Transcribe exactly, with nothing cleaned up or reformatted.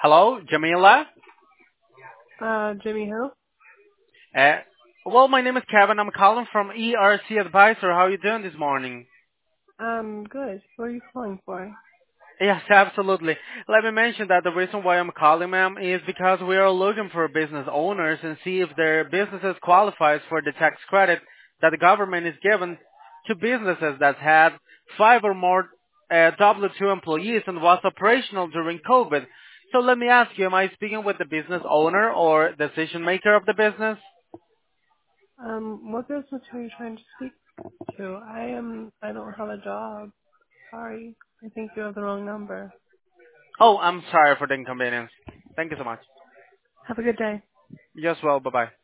Hello, Jamila. Uh, Jimmy who? Uh, well, my name is Kevin. I'm calling from E R C Advisor. How are you doing this morning? Um, good. What are you calling for? Yes, absolutely. Let me mention that the reason why I'm calling, ma'am, is because we are looking for business owners and see if their businesses qualifies for the tax credit that the government is given to businesses that had five or more uh, W two employees and was operational during COVID. So let me ask you, am I speaking with the business owner or decision maker of the business? Um, what business are you trying to speak to? I am, I don't have a job. Sorry. I think you have the wrong number. Oh, I'm sorry for the inconvenience. Thank you so much. Have a good day. You as well. Bye-bye.